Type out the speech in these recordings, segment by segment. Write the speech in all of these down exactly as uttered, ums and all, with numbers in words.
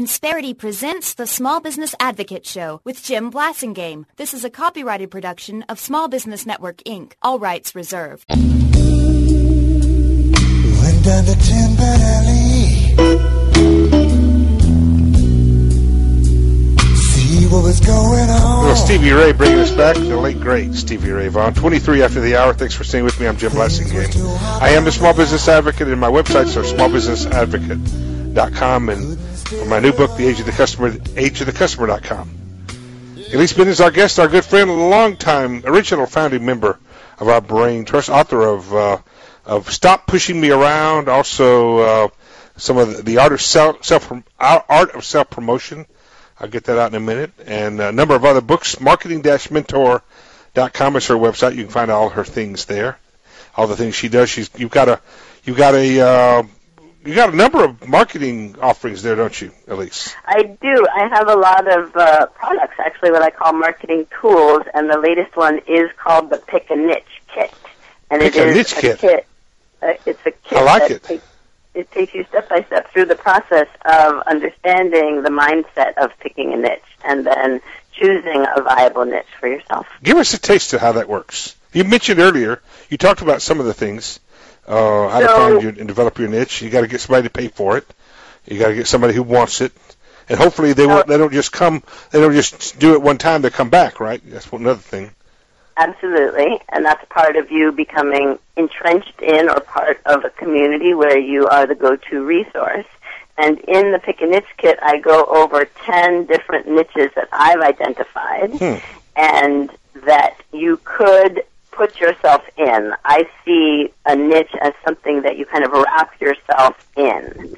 Insperity presents the Small Business Advocate Show with Jim Blasingame. This is a copyrighted production of Small Business Network, Incorporated. All rights reserved. Went down to Timber Alley, see what was going on. Well, Stevie Ray bringing us back, the late great Stevie Ray Vaughan. twenty-three after the hour. Thanks for staying with me. I'm Jim Blasingame. I am the Small Business Advocate, and my websites are small business advocate dot com, and for my new book, The Age of the Customer, age of the customer dot com. Elise Benton is our guest, our good friend, a long-time, original founding member of our Brain Trust, author of uh, of Stop Pushing Me Around, also uh, some of the, the art of self, self art of self promotion. I'll get that out in a minute, and a number of other books. marketing dash mentor dot com is her website. You can find all her things there, all the things she does. She's you've got a you've got a uh, you got a number of marketing offerings there, don't you, Elise? I do. I have a lot of uh, products, actually, what I call marketing tools, and the latest one is called the Pick a Niche Kit. And Pick it a is Niche a Kit. kit. Uh, it's a kit. I like that it. Takes, it takes you step by step through the process of understanding the mindset of picking a niche and then choosing a viable niche for yourself. Give us a taste of how that works. You mentioned earlier, you talked about some of the things. Uh, how So- to find your, and develop your niche. You got to get somebody to pay for it. You got to get somebody who wants it, and hopefully they won't. They don't just come. They don't just do it one time. They come back, right? That's one another thing. Absolutely, and that's part of you becoming entrenched in or part of a community where you are the go-to resource. And in the Pick a Niche Kit, I go over ten different niches that I've identified Hmm. and that you could put yourself in. I see a niche as something that you kind of wrap yourself in.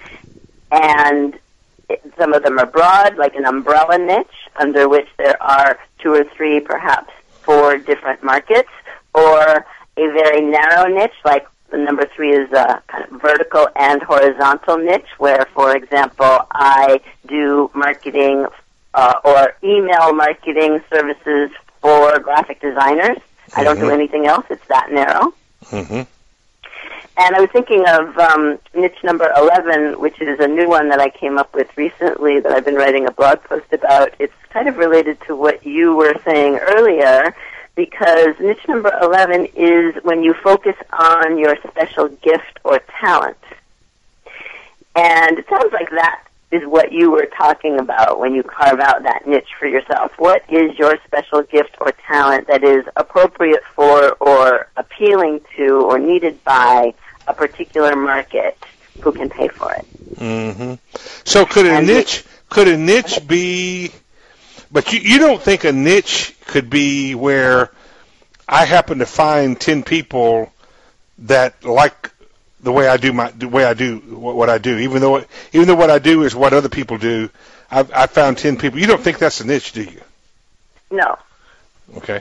And it, some of them are broad, like an umbrella niche, under which there are two or three, perhaps four different markets, or a very narrow niche, like the number three is a kind of vertical and horizontal niche, where, for example, I do marketing uh, or email marketing services for graphic designers. I don't do anything else. It's that narrow. Mm-hmm. And I was thinking of um, niche number eleven, which is a new one that I came up with recently that I've been writing a blog post about. It's kind of related to what you were saying earlier, because niche number eleven is when you focus on your special gift or talent. And it sounds like that is what you were talking about when you carve out that niche for yourself. What is your special gift or talent that is appropriate for or appealing to or needed by a particular market who can pay for it? Mm-hmm. So could a And niche could a niche be? But you, you don't think a niche could be where I happen to find ten people that like the way I do my the way I do what, what I do, even though even though what I do is what other people do. I've, I found ten people. You don't think that's a niche, do you? No. Okay.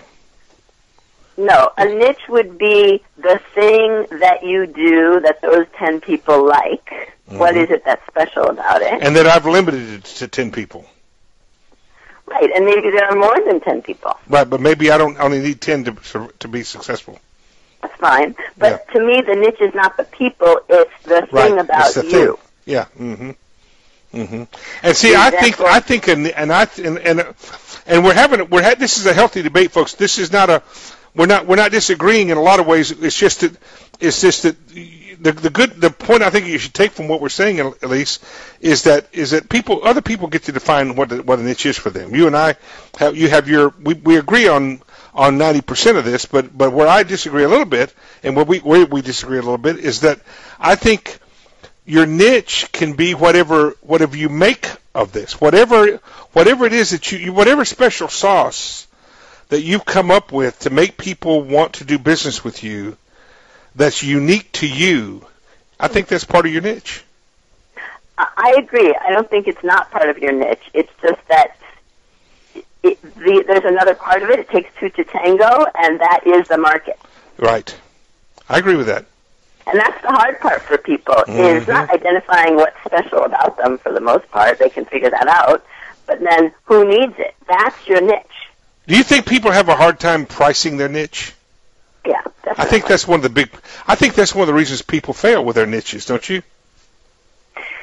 No, a niche would be the thing that you do that those ten people like. Mm-hmm. What is it that's special about it? And that I've limited it to ten people. Right, and maybe there are more than ten people. Right, but maybe I don't only need ten to to be successful. That's fine. But Yeah. to me, the niche is not the people, it's the thing Right. about It's the you. thing. Yeah. Mm-hmm. Mm-hmm. And see, I think I think and and I and and, and we're having we're ha- this is a healthy debate, folks. This is not a we're not we're not disagreeing in a lot of ways. It's just that it's just that the the good the point I think you should take from what we're saying, Elise, is that is that people other people get to define what the, what a niche is for them. You and I have you have your we we agree on. on ninety percent of this, but, but where I disagree a little bit, and where we, where we disagree a little bit, is that I think your niche can be whatever whatever you make of this, whatever whatever it is that you, whatever special sauce that you've come up with to make people want to do business with you that's unique to you, I think that's part of your niche. I agree. I don't think it's not part of your niche. It's just that It, the, there's another part of it. It takes two to tango, and that is the market. Right. I agree with that. And that's the hard part for people, Mm-hmm. is not identifying what's special about them for the most part. They can figure that out. But then who needs it? That's your niche. Do you think people have a hard time pricing their niche? Yeah, definitely. I think that's one of the big. I think that's one of the reasons people fail with their niches, don't you?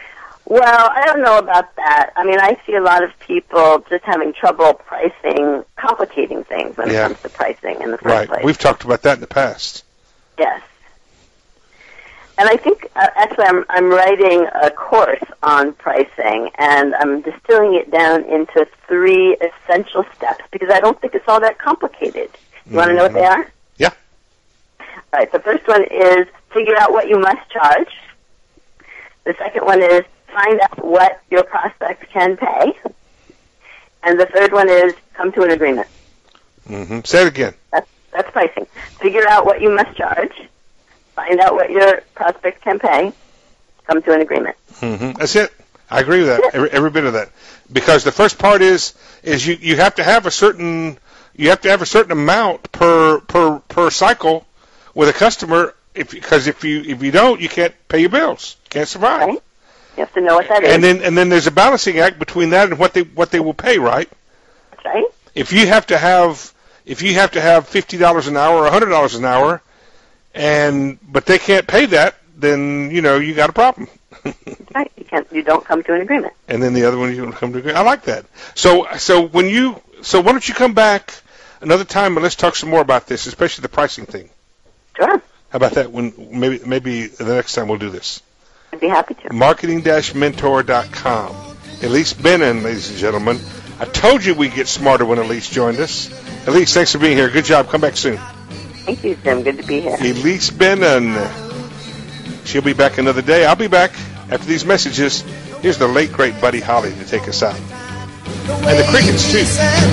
Well, I don't know about that. I mean, I see a lot of people just having trouble pricing, complicating things when Yeah. it comes to pricing in the first Right. place. We've talked about that in the past. Yes. And I think, uh, actually, I'm, I'm writing a course on pricing, and I'm distilling it down into three essential steps, because I don't think it's all that complicated. You want to know what they are? Yeah. All right, the first one is figure out what you must charge. The second one is find out what your prospects can pay. And the third one is come to an agreement. Mm-hmm. Say it again. That's, that's pricing. Figure out what you must charge. Find out what your prospects can pay. Come to an agreement. Mm-hmm. That's it. I agree with that. Every, every bit of that. Because the first part is is you, you have to have a certain you have to have a certain amount per per per cycle with a customer. If because if you if you don't, you can't pay your bills. You can't survive. Right? You have to know what that is. And then and then there's a balancing act between that and what they what they will pay. Right. That's right. If you have to have if you have to have fifty dollars an hour or a hundred dollars an hour, and but they can't pay that, then you know you got a problem. Right. You can't. You don't come to an agreement. And then the other one you don't come to agreement. I like that. So so when you so why don't you come back another time and let's talk some more about this, especially the pricing thing. Sure. How about that? When maybe maybe the next time we'll do this. I'd be happy to. marketing dash mentor dot com. Elise Benin, ladies and gentlemen. I told you we'd get smarter when Elise joined us. Elise, thanks for being here. Good job. Come back soon. Thank you, Tim. Good to be here. Elise Benin. She'll be back another day. I'll be back after these messages. Here's the late, great Buddy Holly to take us out. And the Crickets, too.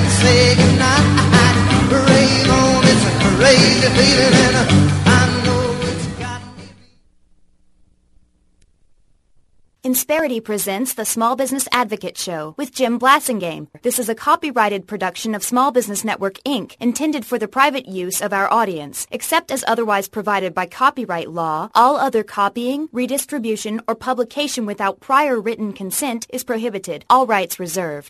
Insperity presents the Small Business Advocate Show with Jim Blasingame. This is a copyrighted production of Small Business Network, Incorporated, intended for the private use of our audience. Except as otherwise provided by copyright law, all other copying, redistribution, or publication without prior written consent is prohibited. All rights reserved.